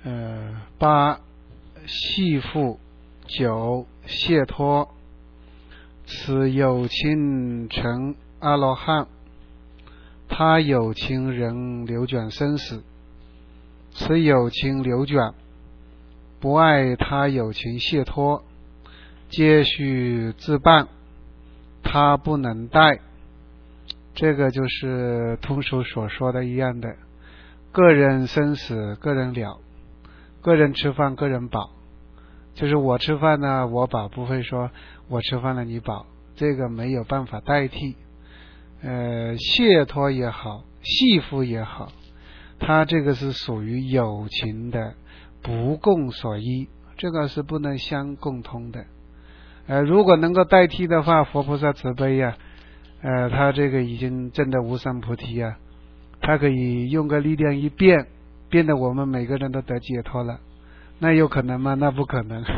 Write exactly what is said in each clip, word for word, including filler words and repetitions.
呃，八系缚，九解脱。此有情成阿罗汉，他有情仍流转生死。此有情流转，不爱他有情解脱，皆须自办，他不能代。这个就是通俗所说的一样的，个人生死个人了，个人吃饭个人饱，就是我吃饭呢我饱，不会说我吃饭了你饱，这个没有办法代替。呃，解脱也好，系缚也好，它这个是属于有情的不共所依，这个是不能相共通的。呃，如果能够代替的话，佛菩萨慈悲呀、啊，呃，他这个已经证得无上菩提啊，他可以用个力量一变，变得我们每个人都得解脱了，那有可能吗？那不可能。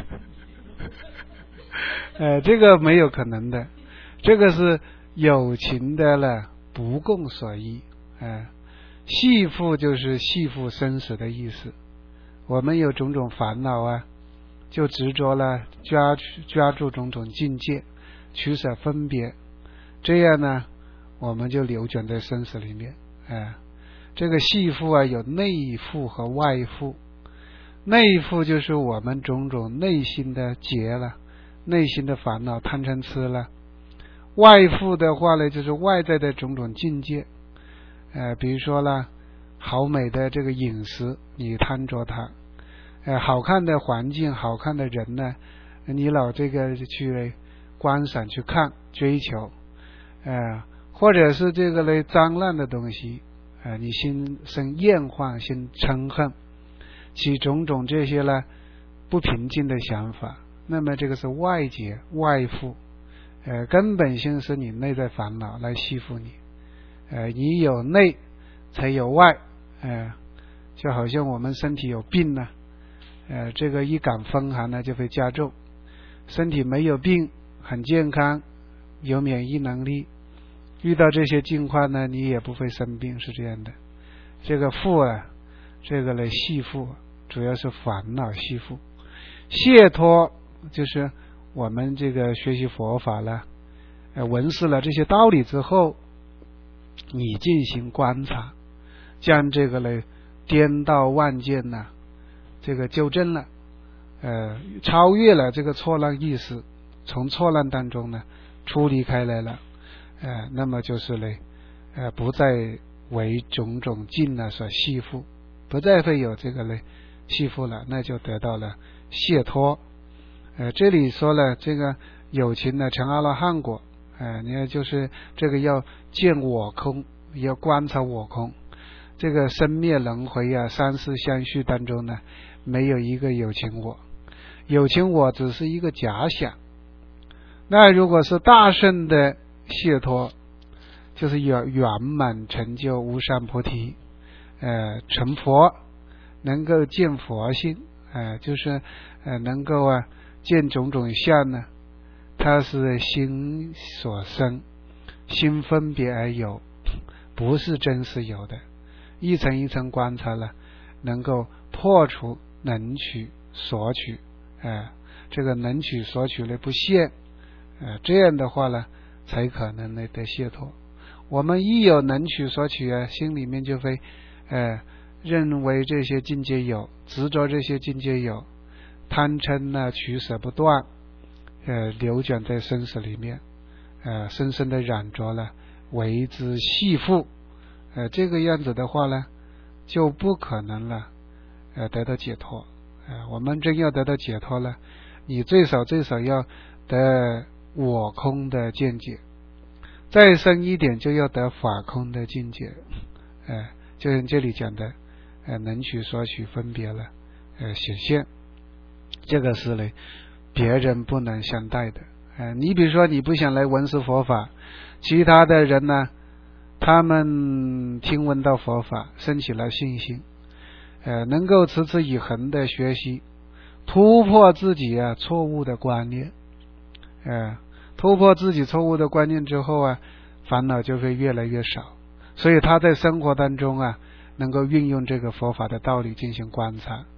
呃，这个没有可能的，这个是有情的了，不共所依。呃，系缚就是系缚生死的意思。我们有种种烦恼啊，就执着了，抓抓住种种境界，取舍分别，这样呢，我们就流转在生死里面。呃，这个系缚啊，有内缚和外缚。内缚就是我们种种内心的结了，内心的烦恼贪嗔痴了。外缚的话呢，就是外在的种种境界，呃，比如说呢，好美的这个饮食，你贪着它；呃，好看的环境，好看的人呢，你老这个去观赏、去看、追求，呃，或者是这个呢脏乱的东西，呃，你心生厌患、心嗔恨，起种种这些呢不平静的想法，那么这个是外界外缚。呃，根本性是你内在烦恼来系缚你，呃，你有内才有外，呃，就好像我们身体有病呢，呃，这个一感风寒呢就会加重，身体没有病，很健康，有免疫能力，遇到这些境况呢，你也不会生病，是这样的。这个缚啊，这个来系缚，主要是烦恼系缚。解脱就是我们这个学习佛法了，呃，闻识了这些道理之后，你进行观察，将这个呢颠倒万见呢，这个纠正了，呃，超越了这个错乱意识，从错乱当中呢出离开来了，呃，那么就是呢，呃，不再为种种境呢所系缚，不再会有这个呢系缚了，那就得到了解脱。呃，这里说了这个有情呢成阿罗汉果，呃，你看就是这个要见我空，要观察我空。这个生灭轮回啊，三世相续当中呢，没有一个有情我，有情我只是一个假想。那如果是大圣的解脱，就是圆圆满成就无上菩提，呃，成佛，能够见佛性，呃，就是呃能够啊。见种种相呢，它是心所生，心分别而有，不是真实有的。一层一层观察了，能够破除能取所取，呃、这个能取所取的不现，呃、这样的话呢，才可能呢得解脱。我们一有能取所取啊，心里面就会呃认为这些境界有，执着这些境界有。贪嗔呢取舍不断，呃，流转在生死里面，呃，深深的染着了，为之系缚，呃，这个样子的话呢，就不可能了，呃，得到解脱。呃，我们真要得到解脱了，你最少最少要得我空的见解，再深一点就要得法空的境界，呃，就像这里讲的，呃，能取所取分别了，呃，显现。这个是呢，别人不能相待的。呃，你比如说你不想来闻识佛法，其他的人呢，他们听闻到佛法，升起了信心，呃，能够持之以恒的学习，突破自己啊错误的观念，呃，突破自己错误的观念之后啊，烦恼就会越来越少。所以他在生活当中啊，能够运用这个佛法的道理进行观察。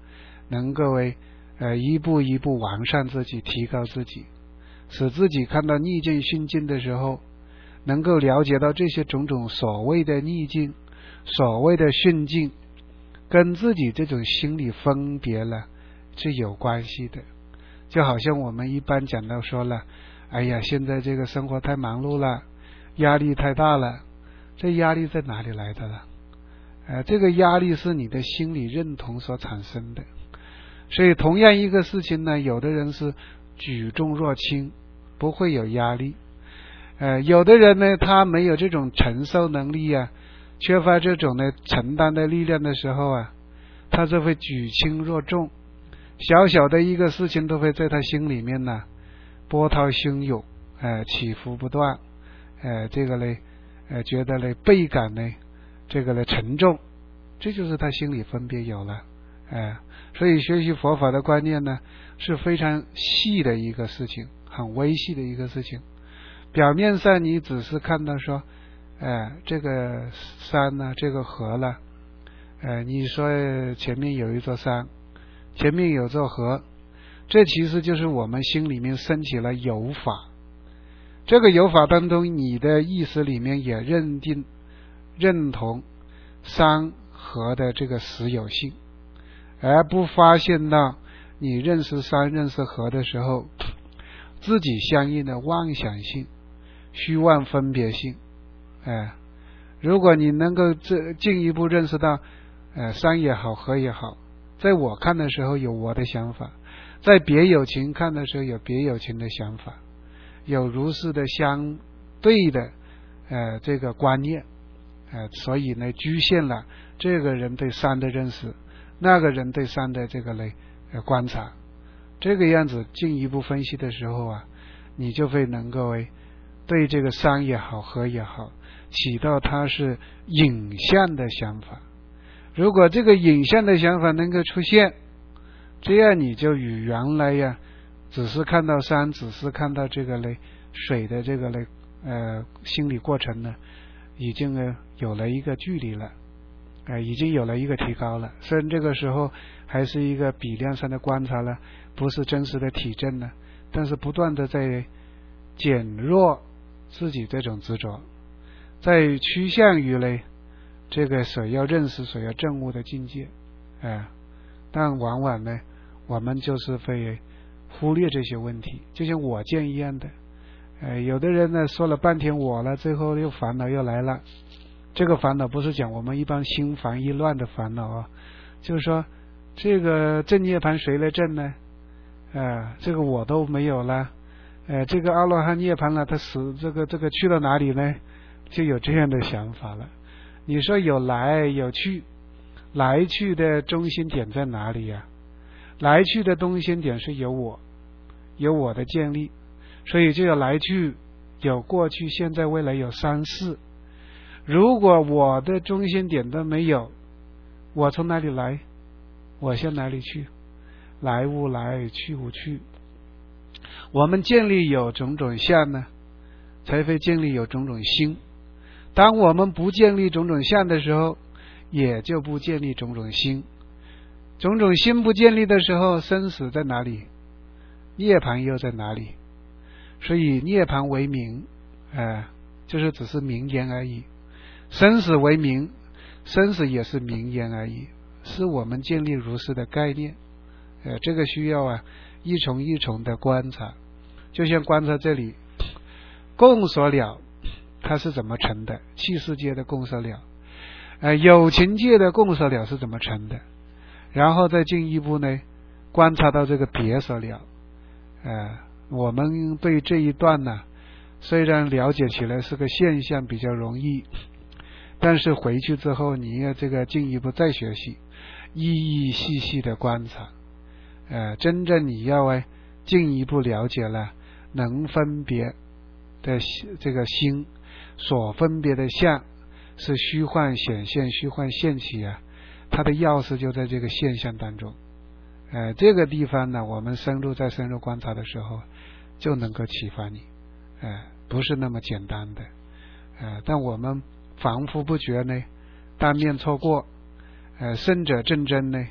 能够为呃一步一步完善自己，提高自己，使自己看到逆境顺境的时候，能够了解到这些种种所谓的逆境，所谓的顺境，跟自己这种心理分别了是有关系的。就好像我们一般讲到说了，哎呀，现在这个生活太忙碌了，压力太大了，这压力在哪里来的了？呃，这个压力是你的心理认同所产生的。所以同样一个事情呢，有的人是举重若轻，不会有压力，呃，有的人呢，他没有这种承受能力啊，缺乏这种呢承担的力量的时候啊，他就会举轻若重，小小的一个事情都会在他心里面呢波涛汹涌，呃，起伏不断，呃，这个呢，呃，觉得呢倍感呢这个呢沉重，这就是他心理分别有了，呃，所以学习佛法的观念呢是非常细的一个事情，很微细的一个事情。表面上你只是看到说，呃，这个山呢，这个河了，呃，你说前面有一座山，前面有座河，这其实就是我们心里面升起了有法。这个有法当中，你的意识里面也认定、认同山河的这个实有性，而不发现到你认识山、认识河的时候，自己相应的妄想性、虚妄分别性。哎，如果你能够这进一步认识到，呃，山也好，河也好，在我看的时候有我的想法，在别有情看的时候有别有情的想法，有如是的相对的呃这个观念，呃，所以呢局限了这个人对山的认识，那个人对山的这个呢呃观察。这个样子进一步分析的时候啊，你就会能够对这个山也好，河也好，起到它是影像的想法。如果这个影像的想法能够出现，这样你就与原来呀只是看到山，只是看到这个嘞水的这个嘞呃心理过程呢，已经呢有了一个距离了，呃已经有了一个提高了。虽然这个时候还是一个比量上的观察了，不是真实的体证呢，但是不断的在减弱自己这种执着，在趋向于嘞这个所要认识、所要证悟的境界，呃、但往往呢我们就是会忽略这些问题，就像我见一样的，呃，有的人呢说了半天我了，最后又烦恼又来了。这个烦恼不是讲我们一般心烦意乱的烦恼啊，就是说这个正涅盘谁来证呢？呃，这个我都没有了，呃，这个阿罗汉涅盘了，他死这个这个去到哪里呢？就有这样的想法了。你说有来有去，来去的中心点在哪里呀？来去的中心点是有我，有我的建立，所以就有来去，有过去、现在、未来，有三世。如果我的中心点都没有，我从哪里来？我向哪里去？来无来，去无去。我们建立有种种相呢，才会建立有种种心。当我们不建立种种相的时候，也就不建立种种心。种种心不建立的时候，生死在哪里？涅槃又在哪里？所以涅槃为名，呃，就是只是名言而已。生死为名，生死也是名言而已，是我们建立如是的概念。呃，这个需要啊一重一重的观察。就像观察这里共所了，它是怎么成的？器世界的共所了，呃，有情界的共所了是怎么成的？然后再进一步呢，观察到这个别所了。呃，我们对这一段呢，虽然了解起来是个现象比较容易，但是回去之后你要这个进一步再学习，一一细细的观察，呃，真正你要哎进一步了解了能分别的这个心所分别的相是虚幻显现、虚幻现起啊，它的钥匙就在这个现象当中。呃，这个地方呢，我们深入再深入观察的时候，就能够启发你。呃，不是那么简单的。呃，但我们防夫不觉呢，当面错过。呃，圣者正真呢，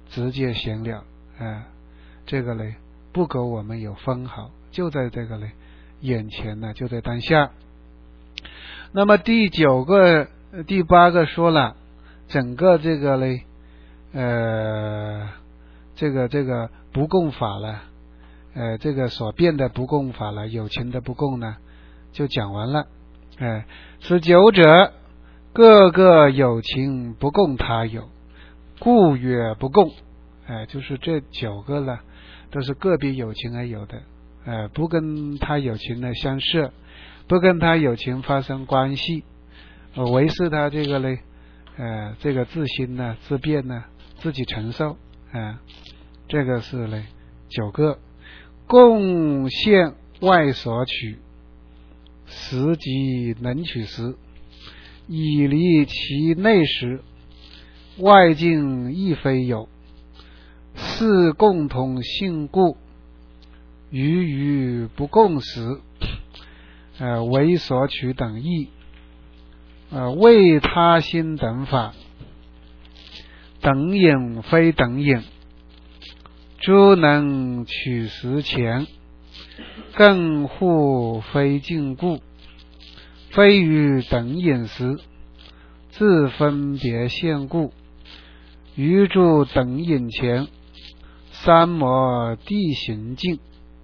直接显了，啊，这个呢不够我们有分毫，就在这个呢眼前呢，就在当下。那么第九个、第八个说了，整个这个呢，呃，这个这个不共法了，呃，这个所变的不共法了，有情的不共呢，就讲完了。哎、呃，是九者，各个有情不共他有，故曰不共。哎、呃，就是这九个呢，都是个别有情而有的，呃，不跟他有情呢相摄，不跟他有情发生关系，呃，唯是他这个呢，呃，这个自心呢、自变呢，自己承受，啊、呃，这个是呢九个，共现外所取，实即能取时，以离其内时，外境亦非有，是共同性故，于于不共时，呃，为所取等义，呃，为他心等法，等影非等影，诸能取实前，更互非禁故，非于等影时，自分别现故，于诸等影前，三摩地行境，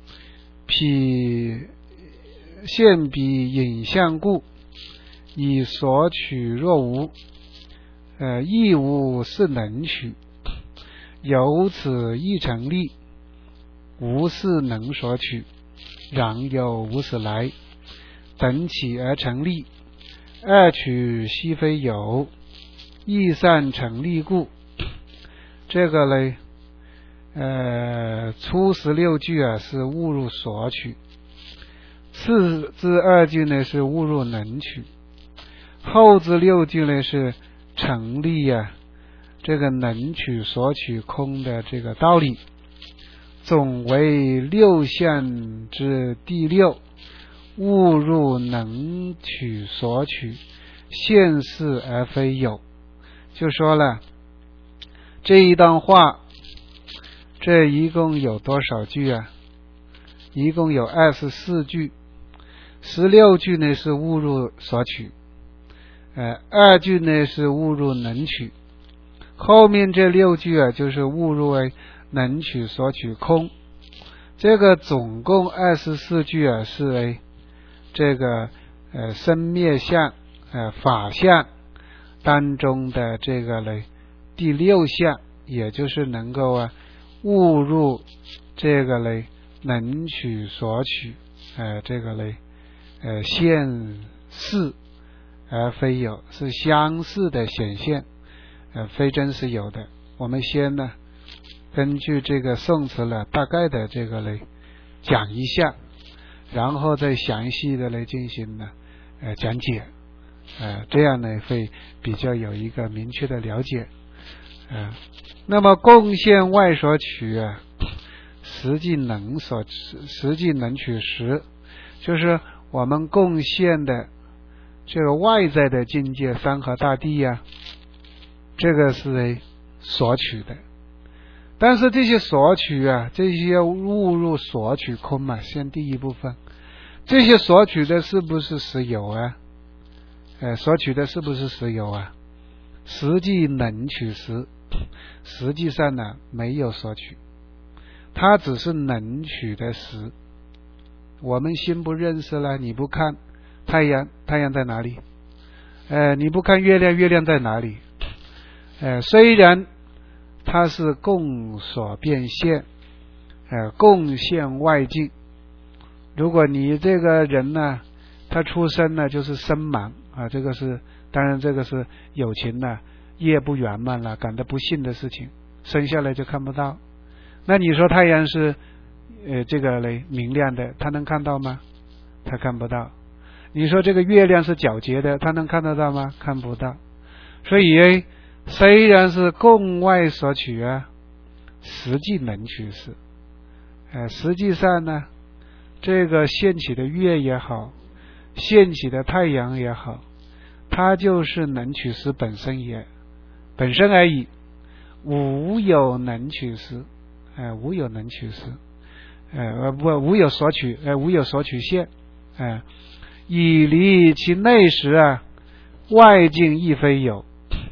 彼现彼影像故，以所取若无，呃，亦无是能取，由此亦成立，无是能所取，然有无始来，等起而成立，二取悉非有，亦善成立故。这个呢，呃，初十六句啊是误入所取，次之二句呢是误入能取，后之六句呢是成立啊这个能取所取空的这个道理，总为六项之第六，误入能取所取，现世而非有。就说了这一段话，这一共有多少句啊？一共有二十四句，十六句呢是误入所取，呃，二句呢是误入能取，后面这六句啊就是误入为能取所取空。这个总共二十四句啊是为这个呃生灭相呃法相当中的这个呢第六项，也就是能够啊误入这个呢能取所取，呃这个呢呃现世而非有，是相似的显现，呃非真实有的。我们先呢根据这个宋词呢大概的这个呢讲一下，然后再详细的来进行呢呃讲解，呃这样呢会比较有一个明确的了解。呃那么共现外所取啊，实际能所实际能取实，就是我们共现的这个外在的境界，山河大地呀、啊，这个是所取的。但是这些所取啊，这些误入所取空嘛，先第一部分，这些所取的是不是实有啊？呃，所取的是不是实有啊？实际能取实，实际上呢没有所取，它只是能取的实。我们心不认识了，你不看太阳，太阳在哪里？呃，你不看月亮，月亮在哪里？呃，虽然它是共所变现，呃，共现外境。如果你这个人呢，他出生呢就是身盲啊，这个是当然这个是有情呢业不圆满了，感到不幸的事情，生下来就看不到。那你说太阳是呃这个嘞明亮的，他能看到吗？他看不到。你说这个月亮是皎洁的，他能看得到吗？看不到。所以虽然是共外所取啊，实际能取是，呃，实际上呢，这个现起的月也好，现起的太阳也好，它就是能取实本身也本身而已。 无有能取时，哎、呃，无有能取时，呃不无有所取，呃无有所取现，哎、呃，以离其内时啊，外境亦非有，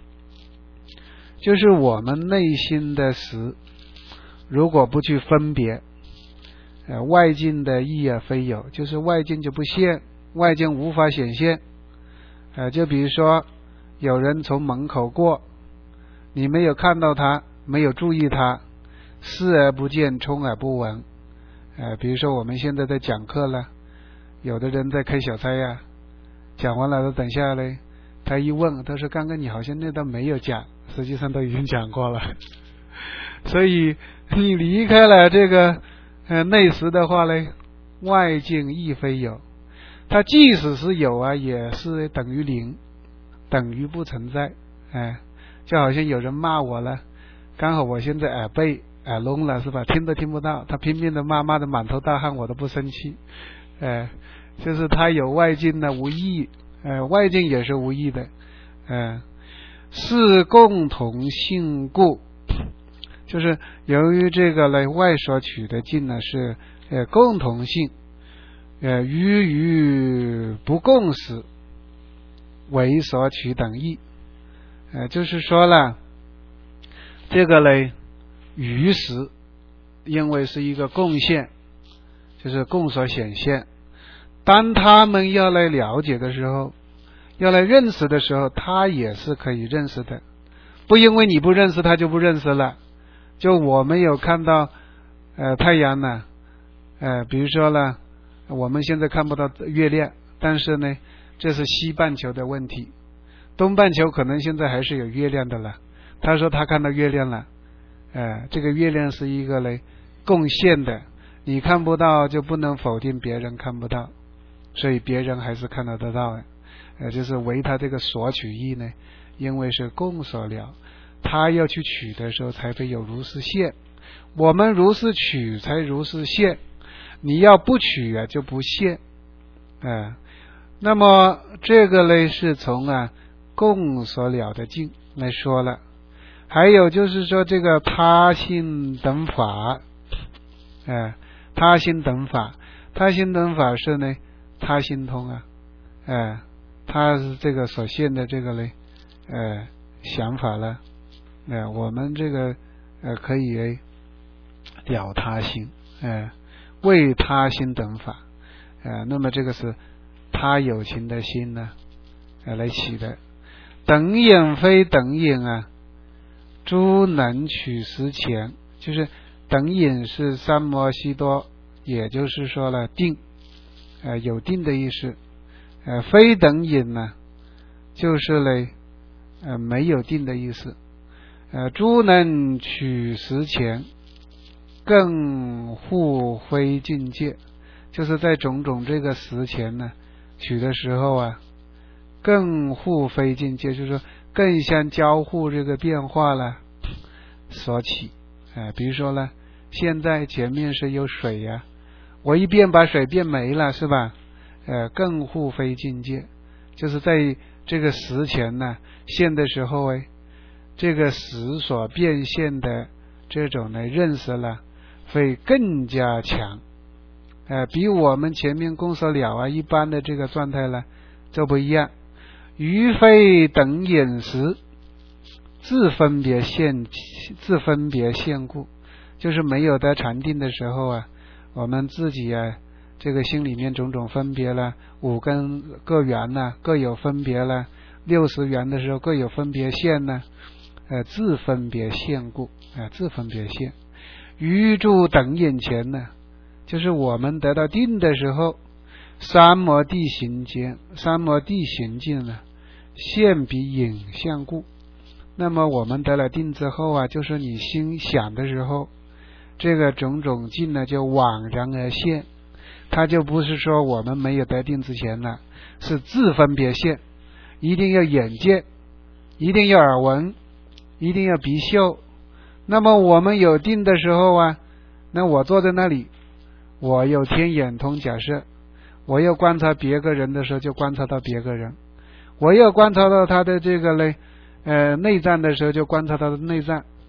就是我们内心的实，如果不去分别，呃外境的亦啊非有，就是外境就不现，外境无法显现，呃就比如说有人从门口过，你没有看到他，没有注意他，视而不见，充而不闻。呃，比如说我们现在在讲课了，有的人在开小差呀、啊，讲完了都等下来，他一问，他说刚刚你好像那段没有讲，实际上都已经讲过了。所以你离开了这个呃内实的话呢，外境亦非有，它即使是有啊，也是等于零，等于不存在。哎，就好像有人骂我了，刚好我现在耳背耳聋了，是吧？听都听不到，他拼命的骂，骂的满头大汗，我都不生气。哎，就是他有外境呢无益，呃，外境也是无益的，呃，是共同性故，就是由于这个呢外所取的境呢是呃共同性，呃与与不共时为所取等义，呃就是说了这个呢于时因为是一个共现，就是共所显现，当他们要来了解的时候，要来认识的时候，他也是可以认识的，不因为你不认识他就不认识了。就我们有看到呃太阳呢，呃比如说呢我们现在看不到月亮，但是呢这是西半球的问题，东半球可能现在还是有月亮的了。他说他看到月亮了，呃这个月亮是一个呢共现的，你看不到就不能否定别人看不到，所以别人还是看得得到的，呃就是为他这个所取义呢，因为是共所了，他要去取的时候才会有如是现，我们如是取才如是现，你要不取啊就不现，呃那么这个呢是从啊共所了的境来说了。还有就是说这个他心等法，呃他心等法，他心等法是呢他心通啊，呃他是这个所现的这个呢呃想法了，呃我们这个呃可以了他心，呃为他心等法，呃那么这个是他有情的心呢呃来起的。等眼非等眼啊，诸能取实前，就是等眼是三摩悉多，也就是说了定，呃有定的意思，呃非等眼呢就是呢呃没有定的意思，呃诸能取实前更互非境界，就是在种种这个实前呢取的时候啊，更互非境界，就是说更相交互这个变化了所起，呃比如说呢现在前面是有水呀、啊，我一变把水变没了，是吧？呃更互非境界，就是在这个实前呢现的时候哎，这个实所变现的这种呢认识了会更加强，呃比我们前面共所了啊一般的这个状态呢就不一样。于非等眼时自分别现自分别现故，就是没有得禅定的时候啊，我们自己啊这个心里面种种分别了，五根各缘呢各有分别了，六十缘的时候各有分别现呢，呃自分别现故，呃自分别现。于诸等眼前呢，就是我们得到定的时候，三摩地行间，三摩地行境呢现比影像故。那么我们得了定之后啊，就是你心想的时候，这个种种境呢就惘然而现，它就不是说我们没有得定之前了，是自分别现，一定要眼见，一定要耳闻，一定要鼻嗅。那么我们有定的时候啊，那我坐在那里，我有天眼通，假设我要观察别个人的时候就观察到别个人，我要观察到他的这个呢呃内脏的时候就观察他的内脏，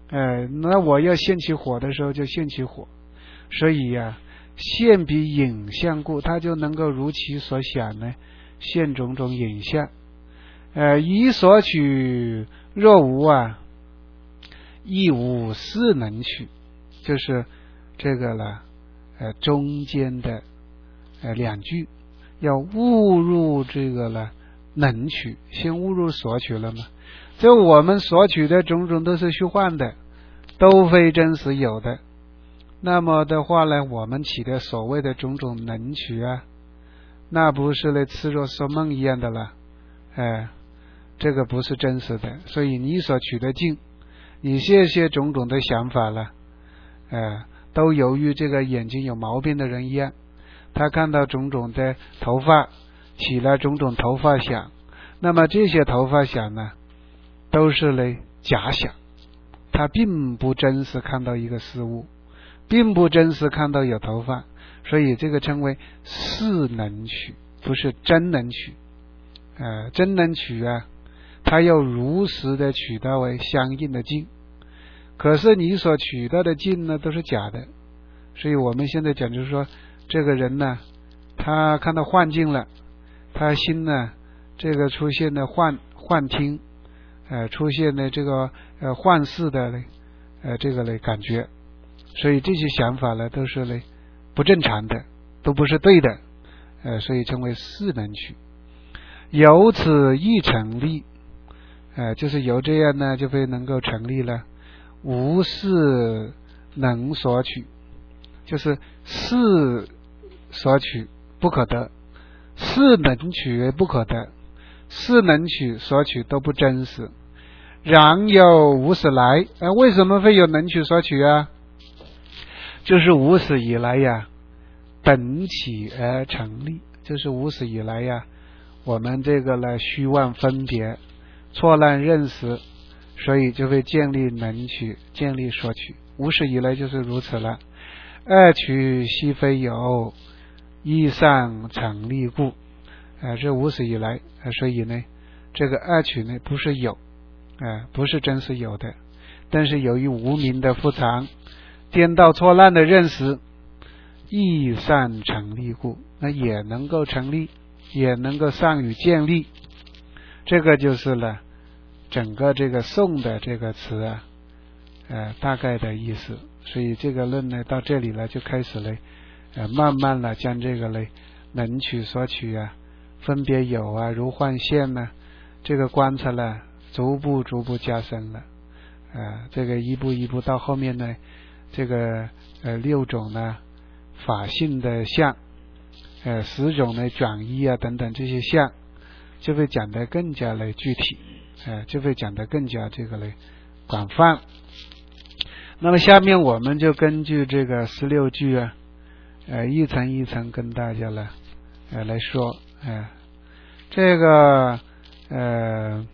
呃，那我要现起火的时候就现起火，所以呀、啊，现彼影像故，它就能够如其所想呢，现种种影像。呃，以所取若无啊，亦无事能取，就是这个了，呃，中间的呃两句要误入这个了能取，先误入所取了嘛。这我们所取的种种都是虚幻的，都非真实有的。那么的话呢，我们起的所谓的种种能取啊，那不是呢痴若说梦一样的了，哎，这个不是真实的。所以你所取的境，你这些种种的想法了，哎，都由于这个眼睛有毛病的人一样，他看到种种的头发，起了种种头发想，那么这些头发想呢，都是呢假想，他并不真实看到一个事物，并不真实看到有头发，所以这个称为事能取，不是真能取。呃，真能取啊，它要如实的取到为相应的境，可是你所取到的境呢，都是假的。所以我们现在讲就是说，这个人呢，他看到幻境了，他心呢，这个出现了幻幻听，呃，出现了这个呃幻视的呃这个嘞感觉，所以这些想法呢，都是嘞不正常的，都不是对的，呃，所以称为事能取。由此亦成立，呃，就是由这样呢，就会能够成立了。无事能所取，就是事所取不可得，事能取不可得，事能取所取都不真实。然有无始来，呃，为什么会有能取所取啊？就是无始以来呀，本起而成立，就是无始以来呀，我们这个呢虚妄分别，错乱认识，所以就会建立能取，建立所取。无始以来就是如此了。二取悉非有，一上成立故。呃，这无始以来，呃，所以呢，这个二取呢不是有，呃，不是真实有的，但是由于无明的复藏，颠倒错乱的认识，亦善成立故，那也能够成立，也能够善于建立。这个就是了整个这个颂的这个词啊，呃，大概的意思。所以这个论呢到这里了，就开始了，呃，慢慢的将这个嘞能取所取啊，分别有啊，如幻现呢，这个观察呢，逐步逐步加深了，呃，这个一步一步到后面呢，这个呃六种呢法性的相，呃十种的转依啊等等这些相，就会讲得更加的具体，呃就会讲得更加这个嘞广泛。那么下面我们就根据这个十六句啊，呃一层一层跟大家来呃来说，呃这个呃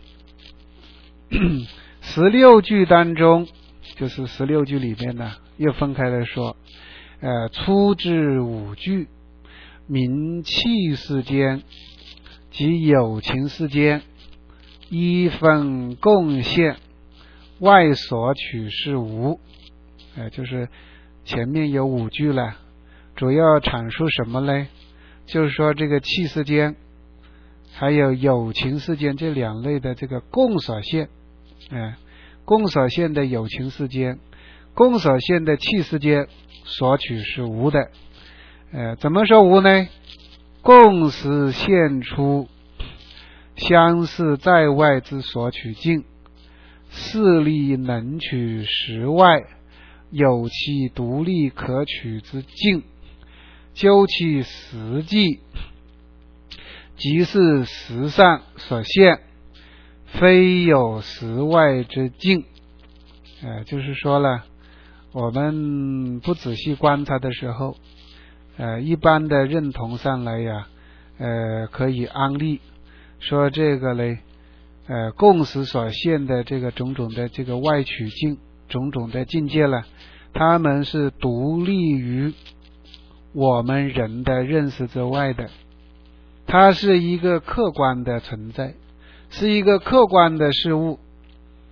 十六句当中，就是十六句里面呢又分开来说，呃初至五句，名器世间及有情世间，一分共现，外所取是无。呃，就是前面有五句了，主要阐述什么呢？就是说这个器世间还有有情世间这两类的这个共所现，呃、共所现的有情世间，共所现的器世间所取是无的。呃，怎么说无呢？共识现出相似在外之所取境，势力能取实外，有其独立可取之境，究其实际，即是实上所现，非有实外之境。呃，就是说了，我们不仔细观察的时候，呃，一般的认同上来呀，呃，可以安立说这个嘞，呃，共识所现的这个种种的这个外取境，种种的境界了，他们是独立于我们人的认识之外的，它是一个客观的存在，是一个客观的事物，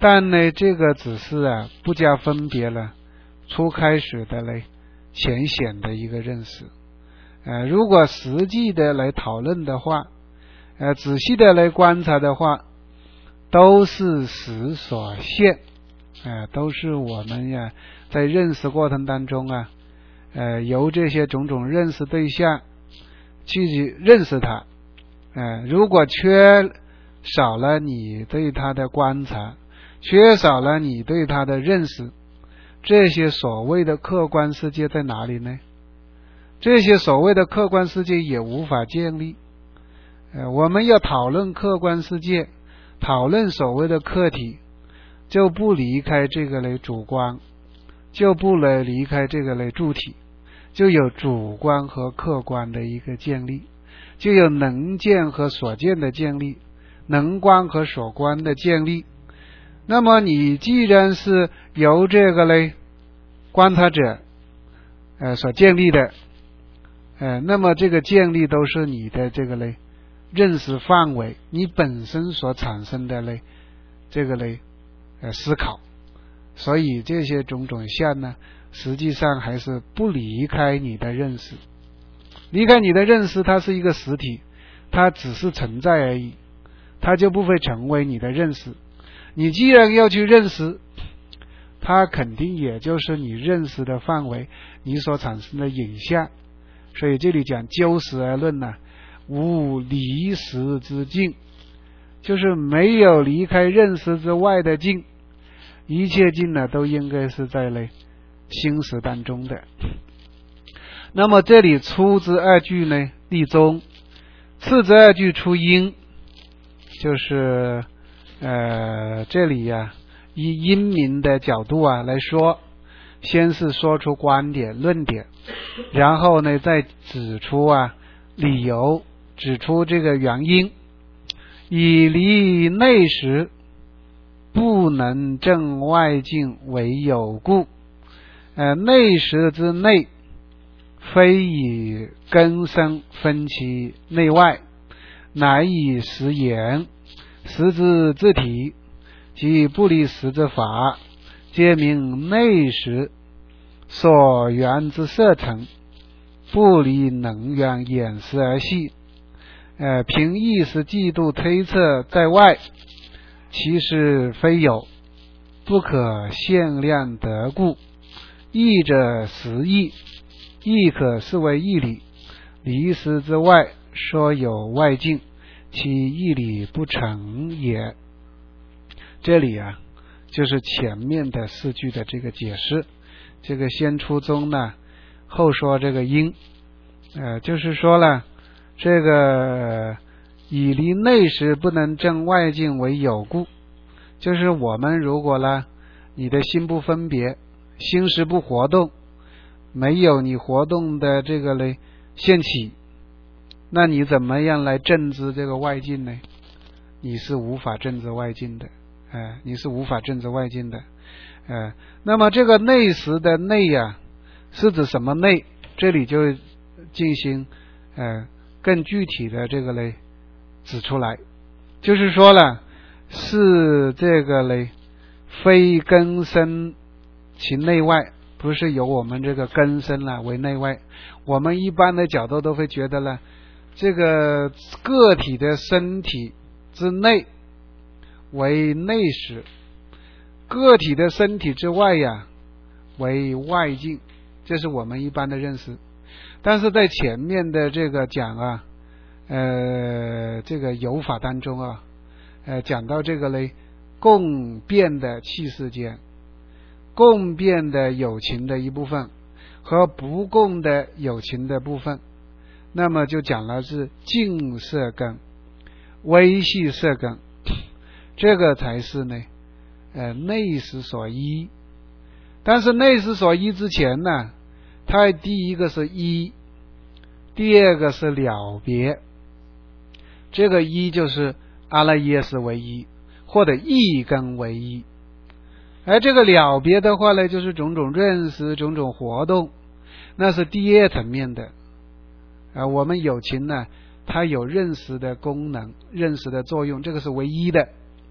但呢，这个只是啊不加分别了，初开始的嘞浅显的一个认识。呃，如果实际的来讨论的话，呃，仔细的来观察的话，都是识所现，呃，都是我们呀在认识过程当中啊，呃，由这些种种认识对象去认识它。呃，如果缺少了你对它的观察，缺少了你对它的认识，这些所谓的客观世界在哪里呢？这些所谓的客观世界也无法建立。呃，我们要讨论客观世界，讨论所谓的客体，就不离开这个类主观，就不能离开这个类主体，就有主观和客观的一个建立，就有能见和所见的建立，能观和所观的建立。那么你既然是由这个类观察者呃所建立的，呃，那么这个建立都是你的这个类认识范围，你本身所产生的类这个类呃思考，所以这些种种相呢，实际上还是不离开你的认识。离开你的认识，它是一个实体，它只是存在而已，它就不会成为你的认识。你既然要去认识，它肯定也就是你认识的范围，你所产生的影像。所以这里讲就实而论呢、啊，无离实之境，就是没有离开认识之外的境，一切境呢都应该是在类心识当中的。那么这里出之二句呢立中，次之二句出因，就是呃这里呀、啊、以因明的角度啊来说，先是说出观点论点，然后呢再指出啊理由，指出这个原因。以离内实，不能证外境为有故。呃，内实之内，非以根生分其内外，乃以实言。实之自体，即不离实之法，皆名内实。所缘之色尘，不离能缘眼识而系。呃，凭意识嫉妒推测在外，其实非有，不可限量得故。义者实义，亦可视为义理。离实之外，说有外境，其义理不成也。这里啊，就是前面的四句的这个解释。这个先出中呢，后说这个因，呃，就是说了，这个以离内实不能证外境为有故，就是我们如果呢，你的心不分别，心识不活动，没有你活动的这个嘞现起，那你怎么样来证知这个外境呢？你是无法证知外境的，呃、你是无法证知外境的。呃，那么这个内实的内呀、啊，是指什么内？这里就进行呃更具体的这个嘞指出来，就是说了，是这个嘞非根生其内外，不是由我们这个根生了为内外。我们一般的角度都会觉得呢，这个个体的身体之内为内实，个体的身体之外呀为外境，这是我们一般的认识。但是在前面的这个讲啊，呃，这个有法当中啊，呃，讲到这个嘞，共变的气世间，共变的有情的一部分和不共的有情的部分，那么就讲了是净色根、微细色根，这个才是呢。呃，内实所依。但是内实所依之前呢，它第一个是依，第二个是了别。这个依就是阿赖耶识为依，或者意根为依。而这个了别的话呢，就是种种认识、种种活动，那是第二层面的。啊，我们有情呢，它有认识的功能、认识的作用，这个是唯一的。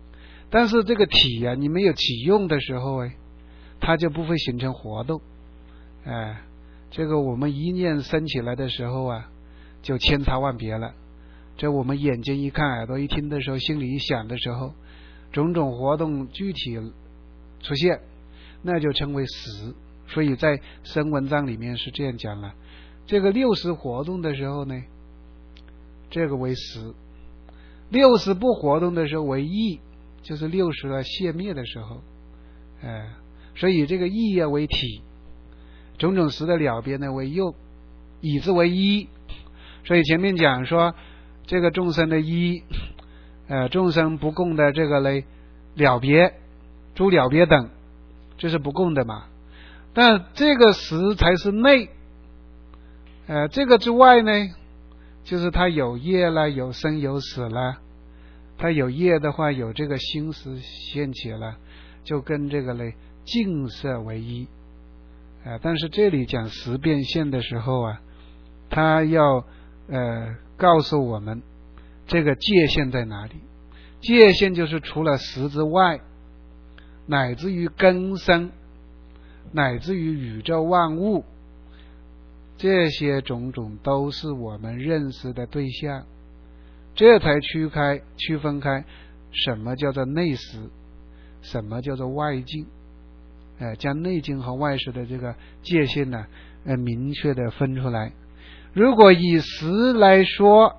但是这个体啊，你没有启用的时候哎，它就不会形成活动。哎，这个我们一念生起来的时候啊，就千差万别了。这我们眼睛一看，耳朵一听的时候，心里一想的时候，种种活动具体出现，那就称为识。所以在声闻藏里面是这样讲了，这个六识活动的时候呢，这个为识；六识不活动的时候为意，就是六识啊灭灭的时候。哎，所以这个意啊为体，种种识的了别呢为用，以之为一。所以前面讲说这个众生的一，呃，众生不共的这个嘞了别，诸了别等，这是不共的嘛。但这个识才是内，呃，这个之外呢，就是它有业了，有生有死了。它有业的话，有这个心识现起了，就跟这个嘞净色为一。呃，但是这里讲识变现的时候啊，它要呃告诉我们这个界限在哪里。界限就是除了识之外，乃至于根生，乃至于宇宙万物，这些种种都是我们认识的对象，这才区开区分开什么叫做内识，什么叫做外境。呃，将内境和外识的这个界限呢，呃，明确的分出来。如果以识来说，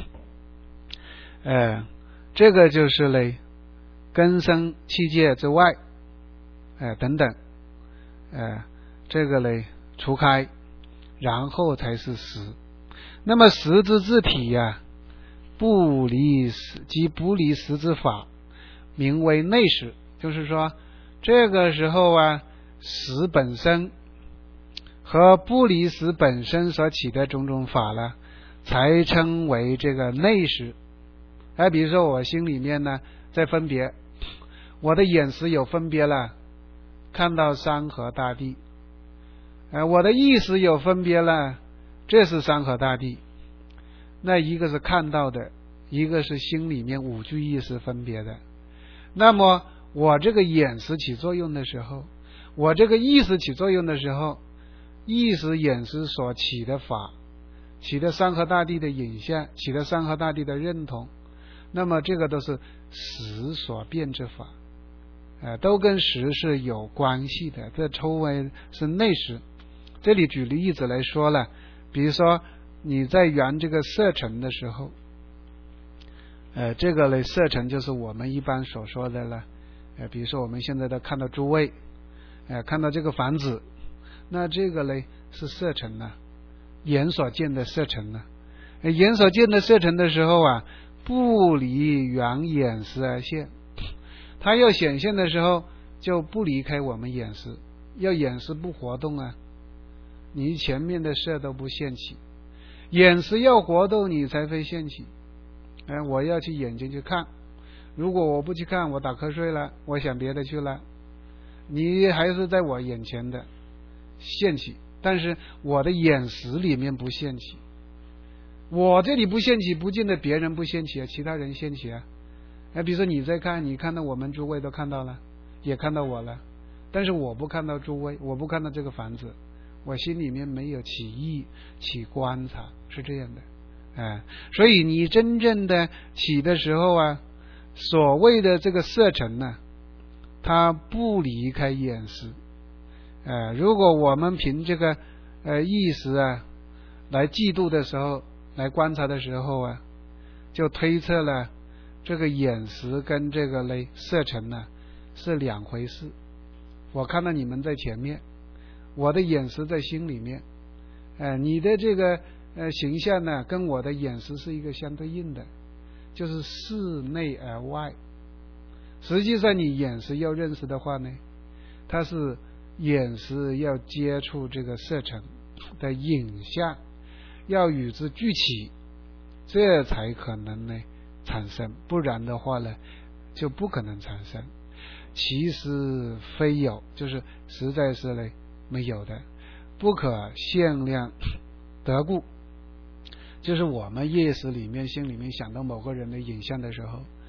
呃，这个就是嘞根生器界之外，呃等等，呃，这个嘞除开，然后才是识。那么识之自体呀、啊，不离识即不离识之法，名为内识。就是说，这个时候啊，识本身和不离识本身所起的种种法了，才称为这个内识。哎，比如说我心里面呢在分别，我的眼识有分别了，看到山河大地，呃，我的意识有分别了，这是山河大地。那一个是看到的，一个是心里面五具意识分别的。那么我这个眼识起作用的时候，我这个意识起作用的时候，意识眼识所起的法，起的山河大地的影像，起的山河大地的认同，那么这个都是识所变之法，呃，都跟识是有关系的，这称为是内识。这里举例子来说了，比如说你在缘这个色尘的时候，呃，这个呢色尘就是我们一般所说的了，呃，比如说我们现在都看到诸位，呃，看到这个房子，那这个呢是色尘呢、啊，眼所见的色尘呢、啊，眼所见的色尘的时候啊，不离缘眼识而现，它要显现的时候就不离开我们眼识，要眼识不活动啊，你前面的色都不现起，眼识要活动你才会现起。哎，我要去眼睛去看，如果我不去看，我打瞌睡了，我想别的去了，你还是在我眼前的现起，但是我的眼识里面不现起，我这里不现起，不见得别人不现起啊，其他人现起啊。哎，比如说你在看，你看到我们诸位都看到了，也看到我了，但是我不看到诸位，我不看到这个房子，我心里面没有起意起观察，是这样的。哎，所以你真正的起的时候啊，所谓的这个色尘呢，它不离开眼识。呃，如果我们凭这个呃意识啊来嫉妒的时候，来观察的时候啊，就推测了这个眼识跟这个嘞色尘呢是两回事。我看到你们在前面，我的眼识在心里面，呃，你的这个呃形象呢跟我的眼识是一个相对应的，就是视内而外。实际上你眼识要认识的话呢，它是眼识要接触这个色尘的影像，要与之俱起，这才可能呢产生，不然的话呢就不可能产生。其实非有，就是实在是呢没有的，不可限量得故。就是我们业识里面心里面想到某个人的影像的时候，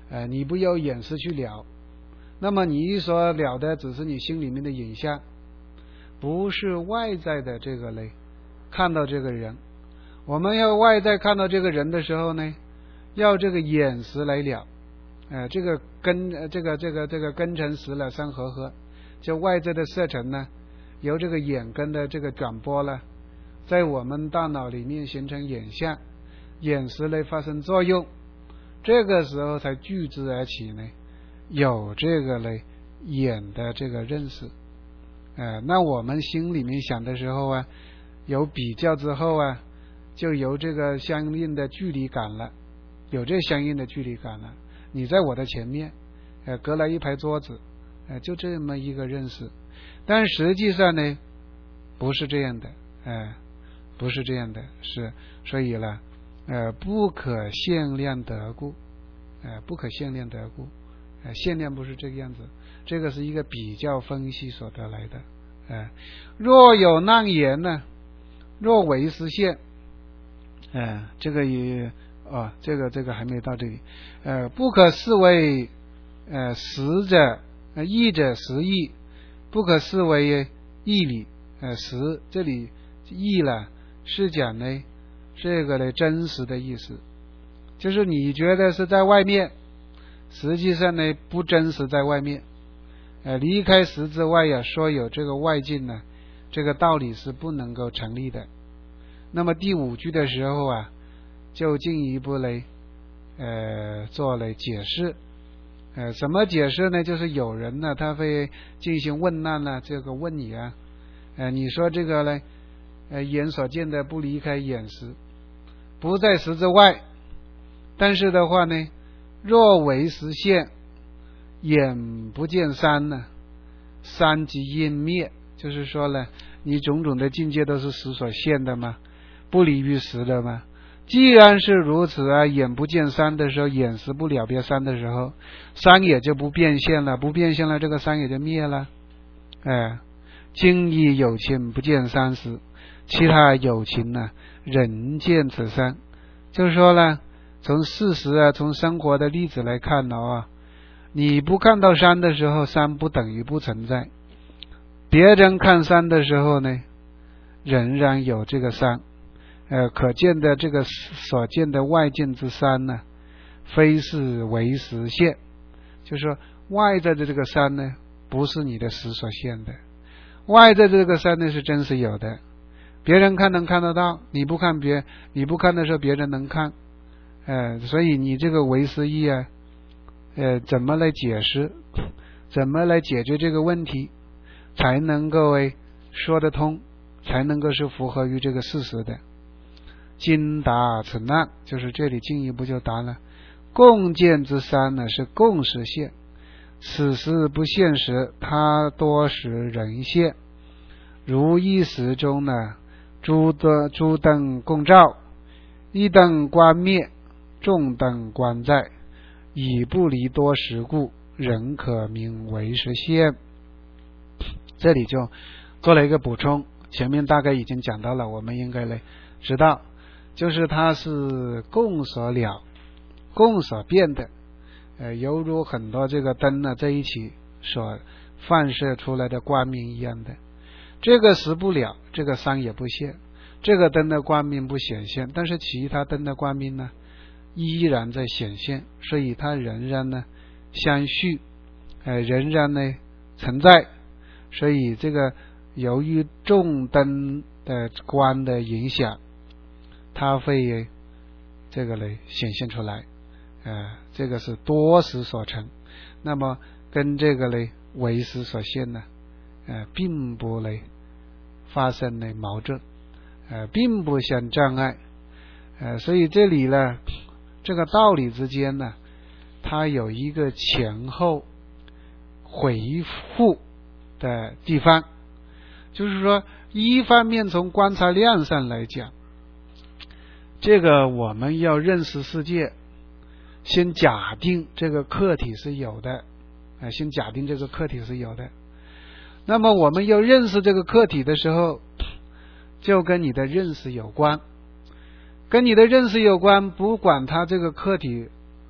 呃，你不由眼识去了，那么你一说了的只是你心里面的影像，不是外在的这个嘞看到这个人。我们要外在看到这个人的时候呢，要这个眼识来了，呃，这个根呃这个这个这个根尘识了三合合，就外在的色尘呢，由这个眼根的这个转播了，在我们大脑里面形成眼相，眼识来发生作用，这个时候才聚之而起呢，有这个嘞眼的这个认识。呃，那我们心里面想的时候啊，有比较之后啊，就有这个相应的距离感了，有这相应的距离感了。你在我的前面，呃，隔了一排桌子，呃，就这么一个认识。但实际上呢，不是这样的，呃，不是这样的，是所以呢，呃，不可限量得故，呃，不可限量得故，呃，限量不是这个样子，这个是一个比较分析所得来的。呃，若有难言呢，若为实现，呃，这个也哦，这个这个还没到这里，呃，不可视为呃实者，呃义者实义，不可视为义理，呃实这里义了是讲呢这个的真实的意思，就是你觉得是在外面，实际上呢不真实在外面，呃离开实之外呀，说有这个外境呢，这个道理是不能够成立的。那么第五句的时候啊，就进一步来呃做了解释。呃什么解释呢？就是有人呢他会进行问难呢，这个问你啊，呃你说这个呢，呃眼所见的不离开眼识，不在识之外，但是的话呢，若为实现，眼不见山呢，山即因灭，就是说呢，你种种的境界都是识所现的嘛，不离于识的嘛。既然是如此啊，眼不见山的时候，眼识不了别山的时候，山也就不变现了，不变现了，这个山也就灭了。哎，今亦有情不见山时，其他有情呢，仍见此山。就是说呢，从事实啊，从生活的例子来看呢啊，你不看到山的时候，山不等于不存在。别人看山的时候呢，仍然有这个山。呃，可见的这个所见的外境之山呢，非是为实现，就是说外在的这个山呢，不是你的识所现的，外在的这个山呢是真实有的，别人看能看得到，你不看别你不看的时候，别人能看，呃，所以你这个为实义啊，呃，怎么来解释，怎么来解决这个问题，才能够诶说得通，才能够是符合于这个事实的。今答此难，就是这里进一步就答了，共见之山呢是共识现，此时不现实，他多时人现，如一时中呢，诸的诸灯共照，一灯观灭，众灯观在，以不离多时故，人可名为实现。这里就做了一个补充，前面大概已经讲到了，我们应该来知道，就是它是共所了，共所变的，呃，犹如很多这个灯呢在一起所放射出来的光明一样的。这个识不了，这个山也不现，这个灯的光明不显现，但是其他灯的光明呢依然在显现，所以它仍然呢相续，呃，仍然呢存在。所以这个由于众灯的光的影响，它会这个嘞显现出来，呃，这个是多识所成，那么跟这个嘞为识所现呢，呃，并不嘞发生嘞矛盾，呃，并不相障碍，呃，所以这里呢，这个道理之间呢，它有一个前后回复的地方，就是说，一方面从观察量上来讲，这个我们要认识世界，先假定这个客体是有的，呃、先假定这个客体是有的。那么我们要认识这个客体的时候，就跟你的认识有关，跟你的认识有关，不管它这个客体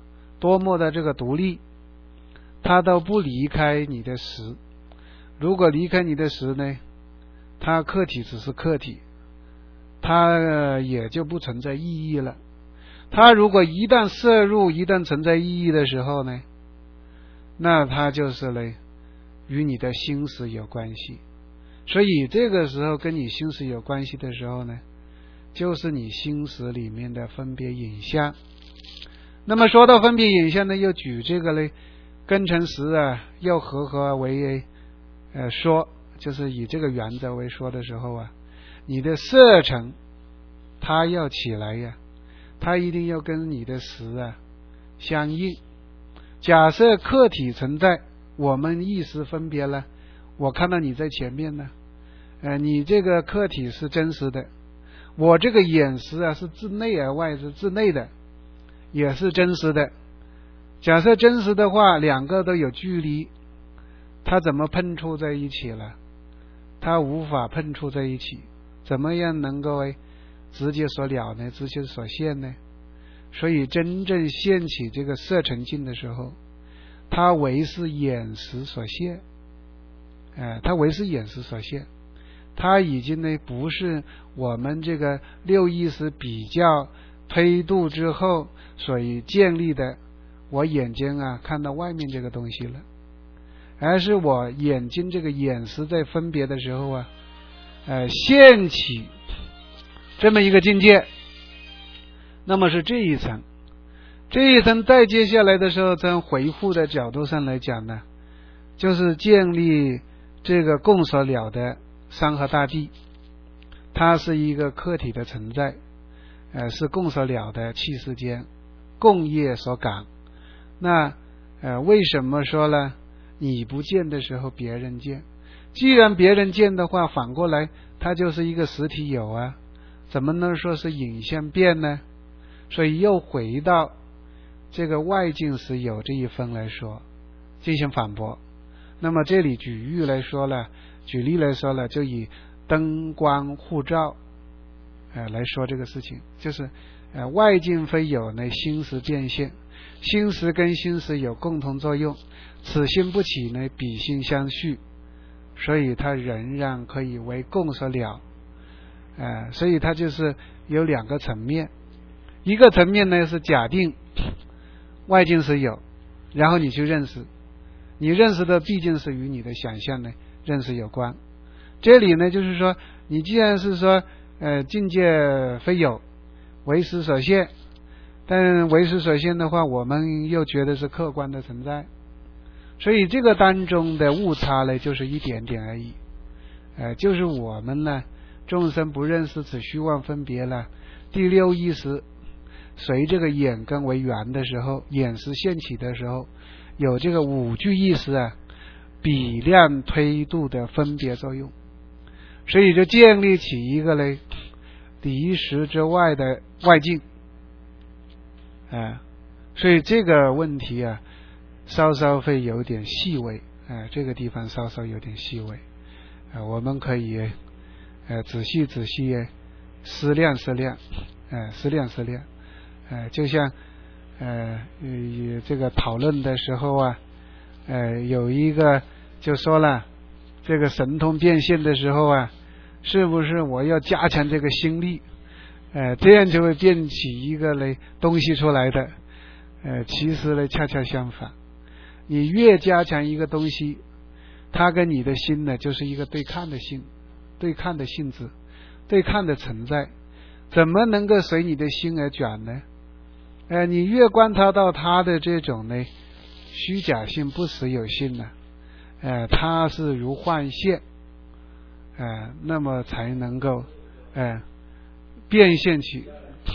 多么的这个独立，它都不离开你的识。如果离开你的识呢，它客体只是客体，它也就不存在意义了。它如果一旦摄入，一旦存在意义的时候呢，那它就是呢与你的心识有关系。所以这个时候跟你心识有关系的时候呢，就是你心识里面的分别影像。那么说到分别影像呢，又举这个呢根尘识啊，又合合为呃说，就是以这个原则为说的时候啊，你的色尘它要起来呀，它一定要跟你的识啊相应。假设客体存在，我们意识分别了，我看到你在前面呢，呃，你这个客体是真实的，我这个眼识啊是自内而外，是自内的，也是真实的。假设真实的话，两个都有距离，它怎么碰触在一起了？它无法碰触在一起，怎么样能够直接所了呢？直接所现呢？所以真正现起这个色尘境的时候，它为是眼识所现，呃，它为是眼识所现，它已经呢不是我们这个六意识比较推度之后所以建立的，我眼睛啊看到外面这个东西了，而是我眼睛这个眼识在分别的时候啊，呃，现起这么一个境界。那么是这一层，这一层再接下来的时候，从回复的角度上来讲呢，就是建立这个共所了的山河大地，它是一个客体的存在，呃，是共所了的气世间共业所感。那呃，为什么说呢？你不见的时候别人见，既然别人见的话，反过来它就是一个实体有啊，怎么能说是影像变呢？所以又回到这个外境时有这一分来说进行反驳。那么这里举喻来说了，举例来说了，就以灯光互照呃来说这个事情，就是呃外境非有呢心识变现，心识跟心识有共同作用，此心不起呢彼心相续，所以它仍然可以为共所了。呃所以它就是有两个层面，一个层面呢是假定外境是有，然后你去认识，你认识的毕竟是与你的想象呢认识有关。这里呢就是说，你既然是说呃境界非有，为识所现，但为识所现的话，我们又觉得是客观的存在，所以这个当中的误差呢就是一点点而已，呃就是我们呢众生不认识此虚妄分别了，第六意识随这个眼根为缘的时候，眼识现起的时候，有这个五具意识啊比量推度的分别作用，所以就建立起一个呢离识之外的外境，啊，所以这个问题啊稍稍会有点细微，啊，这个地方稍稍有点细微，啊，我们可以呃仔细仔细思量思量，呃思量思量，呃就像呃这个讨论的时候啊，呃有一个就说了，这个神通变现的时候啊，是不是我要加强这个心力，呃这样就会变起一个嘞东西出来的。呃其实呢恰恰相反，你越加强一个东西，它跟你的心呢就是一个对抗的性，对抗的性质，对抗的存在，怎么能够随你的心而转呢？呃你越观察到它的这种呢虚假性不实有性呢，呃它是如幻现，呃那么才能够呃变现起，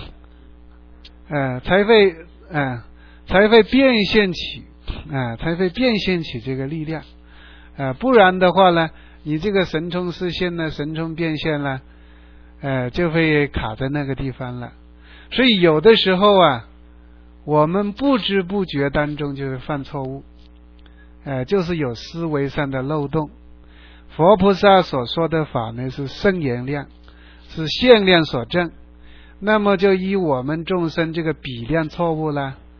呃才会呃才会变现起啊、呃，才会变现起这个力量，呃，不然的话呢，你这个神通示现呢，神通变现了，呃，就会卡在那个地方了。所以有的时候啊，我们不知不觉当中就会犯错误，呃，就是有思维上的漏洞。佛菩萨所说的法呢，是圣言量，是限量所证，那么就依我们众生这个比量错误了。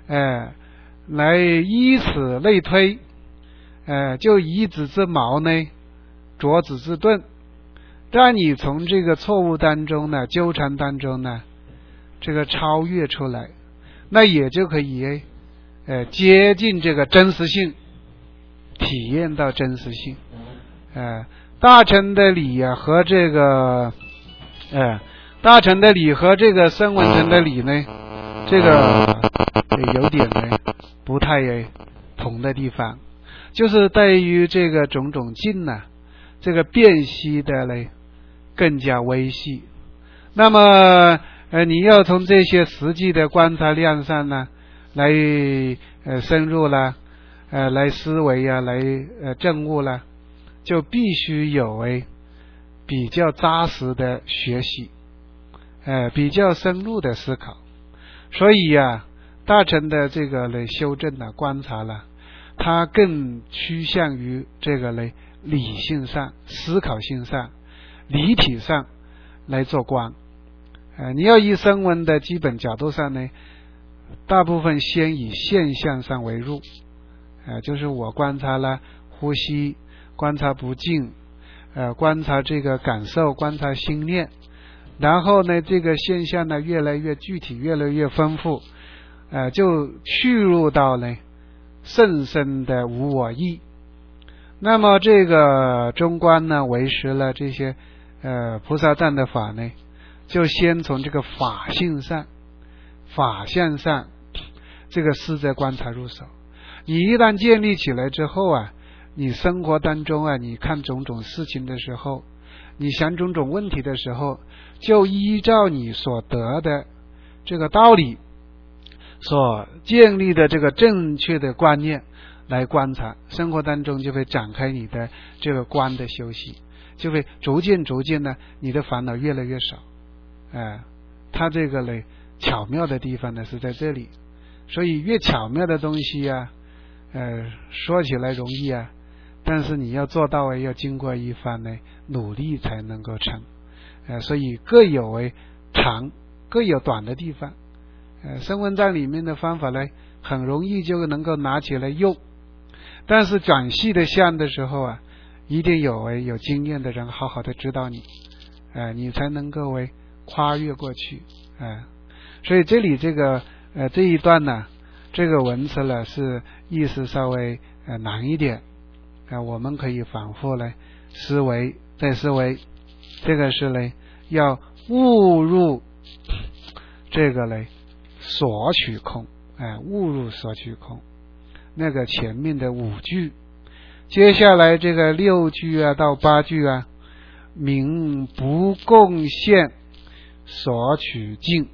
呃，来以此类推，呃，就以子之矛呢，着子之盾，让你从这个错误当中呢，纠缠当中呢，这个超越出来，那也就可以呃接近这个真实性，体验到真实性。呃，大乘的理啊和这个呃大乘的理和这个声闻乘的理呢，这个有点呢不太同的地方，就是对于这个种种境呢，这个辨析的呢更加微细。那么呃你要从这些实际的观察量上呢来呃深入了呃来思维啊，来呃证悟了，就必须有为比较扎实的学习，呃比较深入的思考。所以呀、啊，大乘的这个呢修正呢观察了，它更趋向于这个呢理性上、思考性上、理体上来做观。呃，你要以声闻的基本角度上呢，大部分先以现象上为入，呃，就是我观察了呼吸，观察不净，呃，观察这个感受，观察心念，然后呢，这个现象呢越来越具体，越来越丰富，呃，就去入到呢甚深的无我意。那么这个中观呢，维持了这些呃菩萨藏的法呢，就先从这个法性上、法相上这个实在观察入手。你一旦建立起来之后啊，你生活当中啊，你看种种事情的时候，你想种种问题的时候，就依照你所得的这个道理，所建立的这个正确的观念来观察，生活当中就会展开你的这个观的修习，就会逐渐逐渐呢，你的烦恼越来越少。呃，它这个呢巧妙的地方呢是在这里，所以越巧妙的东西啊，呃，说起来容易啊，但是你要做到啊，要经过一番呢努力才能够成。呃，所以各有为长，各有短的地方。呃，声闻藏里面的方法呢，很容易就能够拿起来用，但是转细的相的时候啊，一定有为有经验的人好好的指导你，呃，你才能够为跨越过去。呃，所以这里这个呃这一段呢，这个文词呢是意思稍微呃难一点，呃，我们可以反复来思维，再思维。这个是呢要误入这个呢索取空，哎，误入索取空。那个前面的五句，接下来这个六句啊到八句啊，名不共现索取境，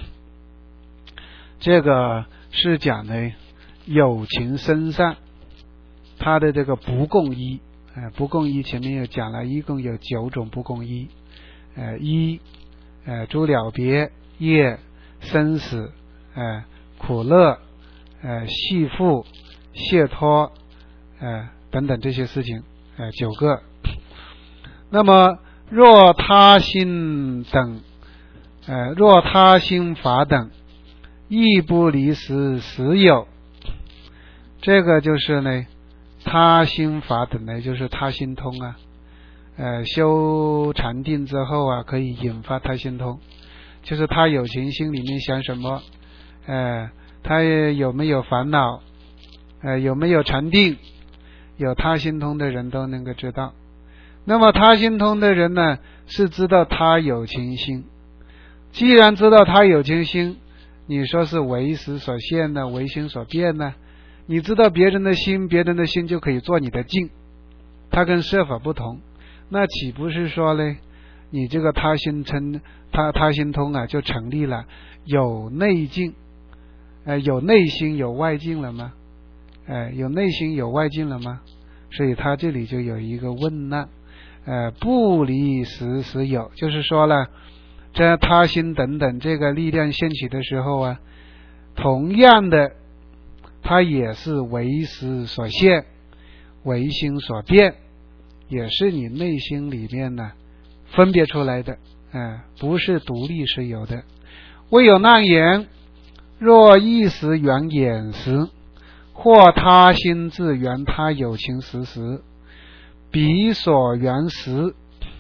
这个是讲的有情身上它的这个不共一。呃，不共一前面又讲了，一共有九种不共一。呃，一，呃，诸了别、业、生死、呃，苦乐、呃，系缚、解脱，呃，等等这些事情，呃，九个。那么，若他心等，呃，若他心法等，亦不离实实有。这个就是呢。他心法等呢，就是他心通啊，呃，修禅定之后啊，可以引发他心通，就是他有情心里面想什么，呃，他有没有烦恼，呃，有没有禅定，有他心通的人都能够知道。那么他心通的人呢，是知道他有情心。既然知道他有情心，你说是为识所现呢，为心所变呢？你知道别人的心，别人的心就可以做你的境，它跟设法不同，那岂不是说呢，你这个他心称他他心通啊，就成立了，有内境，呃，有内心有外境了吗？呃，有内心有外境了吗？所以他这里就有一个问难，呃，不离实实有，就是说了，这他心等等这个力量现起的时候啊，同样的。它也是为识所现，为心所变，也是你内心里面呢分别出来的，呃、不是独立是有的。未有难言， 若意识缘眼识，或他心智缘他有情实时，彼所缘识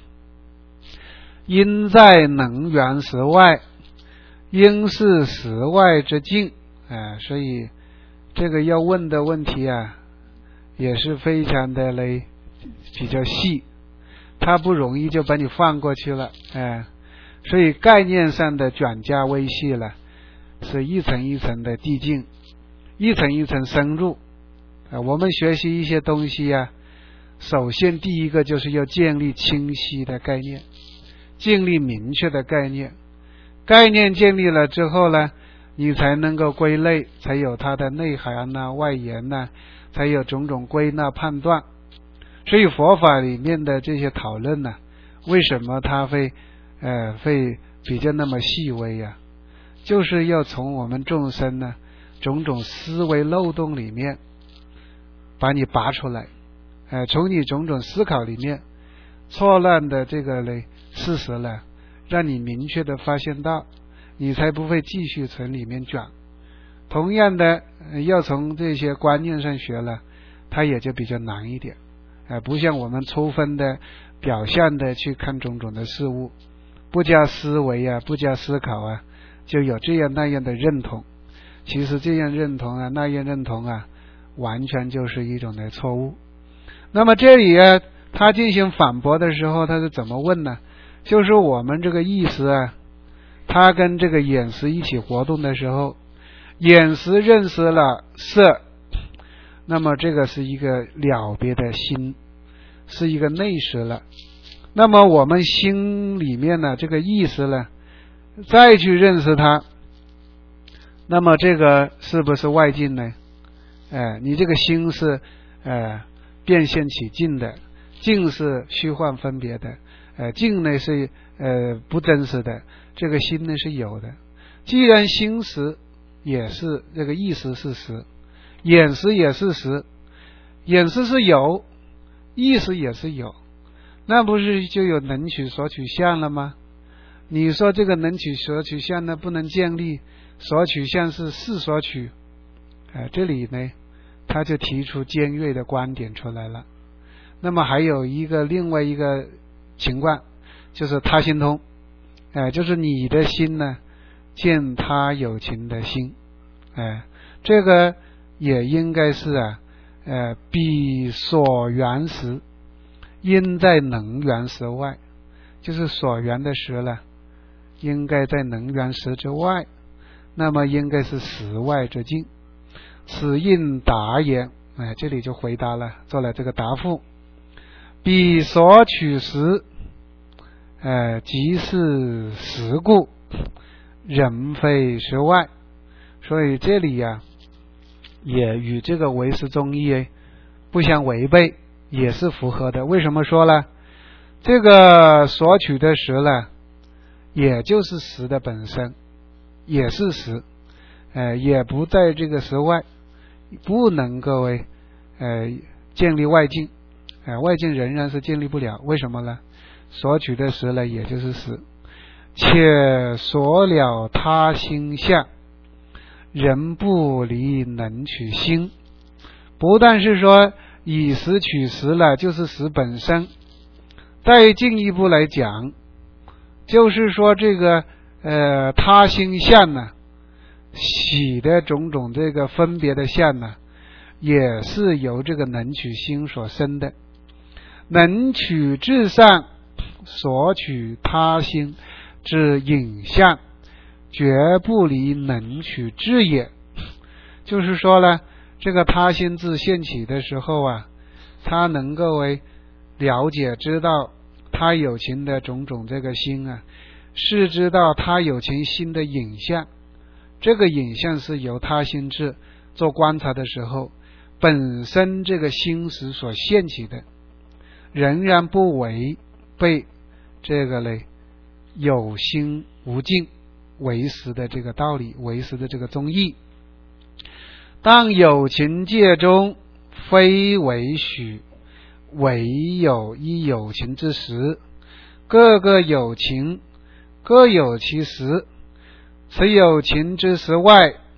因在能缘识外，应是识外之境。哎，所以这个要问的问题啊，也是非常的嘞比较细，它不容易就把你放过去了。哎，所以概念上的转加微细了，是一层一层的递进，一层一层深入。啊，我们学习一些东西啊，首先第一个就是要建立清晰的概念，建立明确的概念。概念建立了之后呢，你才能够归类，才有它的内涵啊、外延啊，才有种种归纳判断。所以佛法里面的这些讨论呢、啊，为什么它会呃会比较那么细微啊？就是要从我们众生呢种种思维漏洞里面把你拔出来，呃，从你种种思考里面错乱的这个嘞事实呢，让你明确的发现到，你才不会继续从里面转。同样的，要从这些观念上学了，它也就比较难一点。呃、不像我们抽分的表象的去看种种的事物，不加思维啊，不加思考啊，就有这样那样的认同。其实这样认同啊，那样认同啊，完全就是一种的错误。那么这里啊，他进行反驳的时候，他是怎么问呢？就是我们这个意识啊，它跟这个眼识一起活动的时候，眼识认识了色，那么这个是一个了别的心，是一个内识了。那么我们心里面呢，这个意识呢，再去认识它，那么这个是不是外境呢？哎，你这个心是呃变现起境的，境是虚幻分别的，呃境呢是呃不真实的，这个心呢是有的。既然心识也是这个意识是实，眼识也是实，眼识是有，意识也是有，那不是就有能取所取相了吗？你说这个能取所取相呢不能建立，所取相是是所取，呃这里呢他就提出尖锐的观点出来了。那么还有一个另外一个情况，就是他心通，呃就是你的心呢见他有情的心，呃这个也应该是啊呃彼所缘识应在能缘识外，就是所缘的识了应该在能缘识之外，那么应该是识外之境。此应答言，哎，这里就回答了，做了这个答复。彼所取识，呃，即是实故，人非实外。所以这里呀、啊，也与这个唯识中义不相违背，也是符合的。为什么说呢？这个所取的识呢，也就是识的本身，也是识，呃，也不在这个识外，不能够为呃建立外境，呃，外境仍然是建立不了。为什么呢？所取的识呢，也就是识，且所了他心相，人不离能取心。不但是说以识取识了，就是识本身。再进一步来讲，就是说这个呃他心相呢，喜的种种这个分别的相呢，也是由这个能取心所生的。能取至上，所取他心之影像，绝不离能取智也。就是说呢，这个他心自现起的时候啊，他能够为了解知道他有情的种种这个心啊，是知道他有情心的影像。这个影像是由他心智做观察的时候，本身这个心识所现起的，仍然不违背这个嘞有心无境唯识的这个道理，唯识的这个宗义。当有情界中非为许，唯有一有情之时，各个有情各有其时，此有情之时外，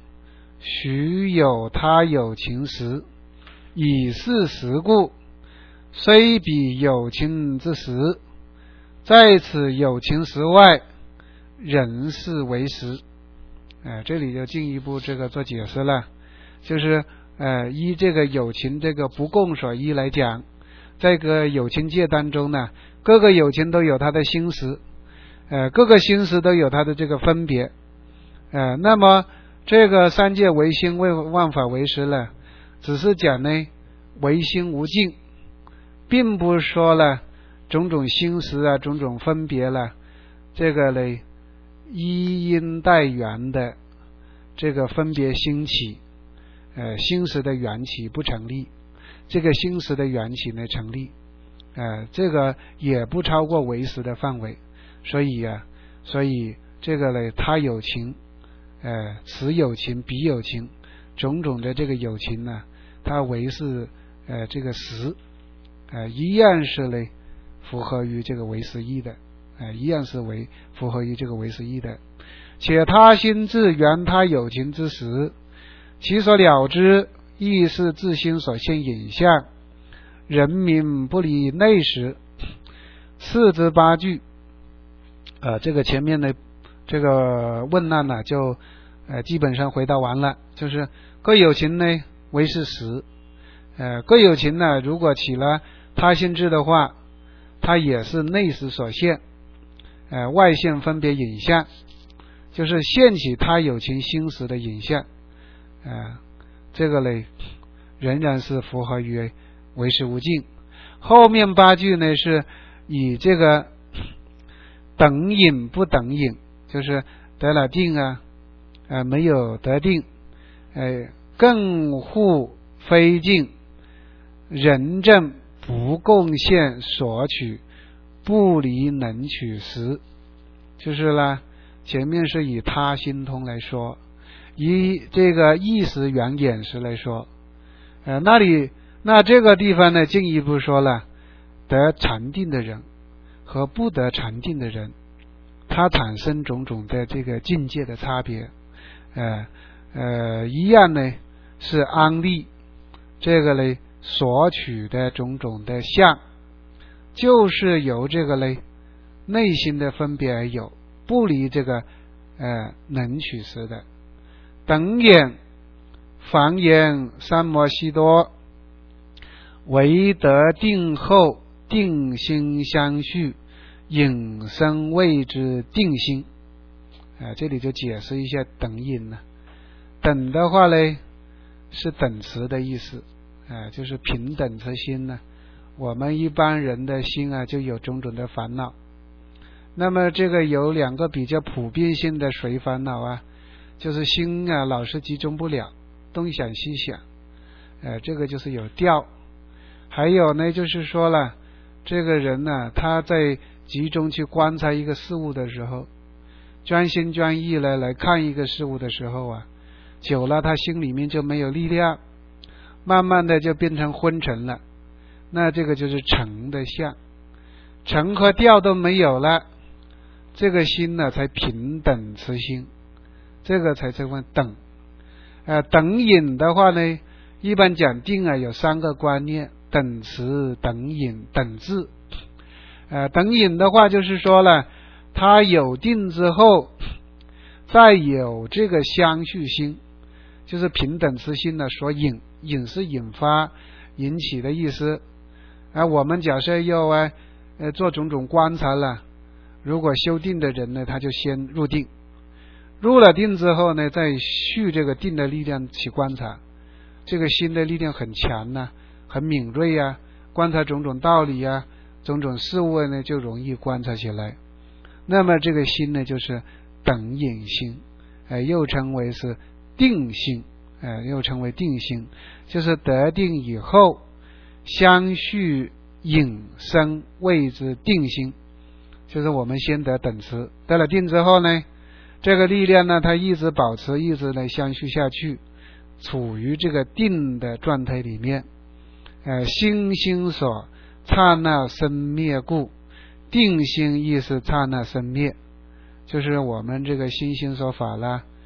须有他有情时，以是时故，虽彼有情之时，在此有情时外，仍是为时。呃、这里就进一步这个做解释了，就是呃依这个有情这个不共所依来讲，在个有情界当中呢，各个有情都有它的心识，呃各个心识都有它的这个分别，呃那么这个三界唯心为万法唯识呢，只是讲呢唯心无尽，并不说了种种心识啊种种分别了，这个呢依因带缘的这个分别兴起，呃心识的缘起不成立，这个心识的缘起呢成立，呃这个也不超过唯识的范围，所以啊所以这个呢他有情，呃此有情彼有情，种种的这个有情呢，它唯是呃这个实，呃一样是呢符合于这个唯识义的，呃一样是为符合于这个唯识义的。且他心自缘他有情之时，其所了之亦是自心所现影像，人民不离内时。四之八句，呃这个前面的这个问案呢就呃基本上回答完了，就是各有情呢为是实，呃各有情呢如果起了他心智的话，它也是内识所现，呃外现分别影像，就是现起他有情心识的影像，呃这个呢仍然是符合于唯识无尽。后面八句呢是以这个等引不等引，就是得了定啊，呃没有得定，呃更护非尽，人证不贡献所取，不离能取时。就是呢前面是以他心通来说，以这个意识缘眼识来说，呃那里那这个地方呢进一步说了，得禅定的人和不得禅定的人，它产生种种的这个境界的差别，呃呃一样呢是安立这个呢所取的种种的相，就是由这个呢内心的分别而有，不离这个呃能取时的。等眼凡言三摩悉多，唯得定后定心相续，引生谓之定心。啊，这里就解释一下等引了。等的话呢是等持的意思，啊，就是平等之心呢。我们一般人的心啊就有种种的烦恼，那么这个有两个比较普遍性的随烦恼啊，就是心啊老是集中不了，东想西想，呃这个就是有调。还有呢就是说了，这个人呢他在集中去观察一个事物的时候，专心专意来来看一个事物的时候啊，久了他心里面就没有力量，慢慢的就变成昏沉了，那这个就是沉的相，沉和调都没有了，这个心呢才平等持心，这个才称为等。呃等引的话呢，一般讲定啊有三个观念，等持、等引、等至。呃等引的话就是说了，他有定之后再有这个相续心，就是平等持心呢所引，引是引发引起的意思。啊我们假设要啊呃做种种观察了，如果修定的人呢，他就先入定，入了定之后呢，再续这个定的力量去观察，这个心的力量很强啊，很敏锐啊，观察种种道理啊，种种事物呢就容易观察起来。那么这个心呢就是等引心，呃又称为是定心，呃又称为定心，就是得定以后相续引生谓之定心。就是我们先得等持，得了定之后呢，这个力量呢它一直保持，一直呢相续下去，处于这个定的状态里面，呃心心所刹那生灭故，定心亦是刹那生灭，就是我们这个心心所法啦，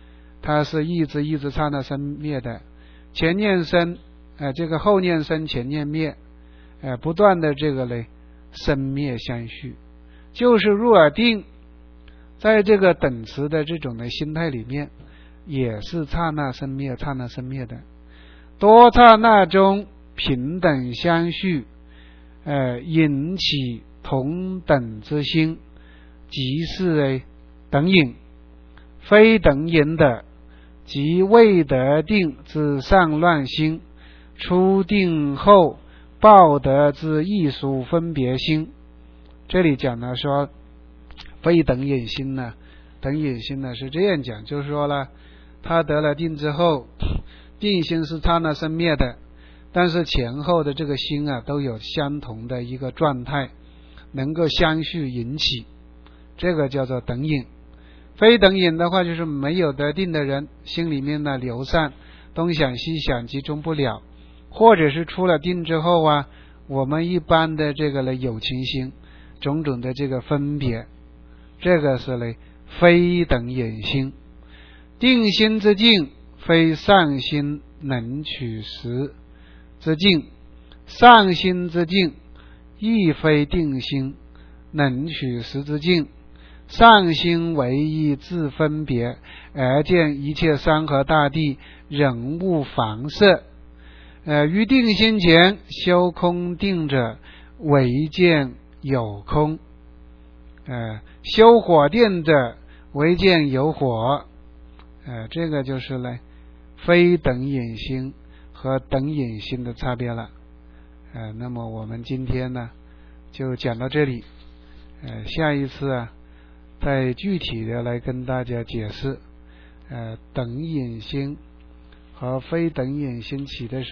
它是一直一直刹那生灭的，前念生，呃，这个后念生，前念灭，呃，不断的这个呢生灭相续，就是入耳定，在这个等持的这种的心态里面，也是刹那生灭，刹那生灭的，多刹那中平等相续，呃，引起同等之心，即是等引。非等引的，即未得定之上乱心，出定后报得之艺术分别心。这里讲呢说非等引心呢，等引心呢是这样讲，就是说了他得了定之后，定心是刹那生灭的，但是前后的这个心啊都有相同的一个状态，能够相续引起，这个叫做等引。非等引的话，就是没有得定的人，心里面呢流散，东想西想，集中不了，或者是出了定之后啊，我们一般的这个呢有情心，种种的这个分别，这个是呢非等引心。定心之境，非上心能取实之境，上心之境亦非定心能取实之境。上心为一自分别，而见一切山河大地人物房舍。呃，于定心前修空定者，唯见有空。呃，修火定者，唯见有火。呃，这个就是呢，非等引心和等引心的差别了。呃，那么我们今天呢，就讲到这里。呃，下一次啊。再具体的来跟大家解释，呃，等引心和非等引心起的是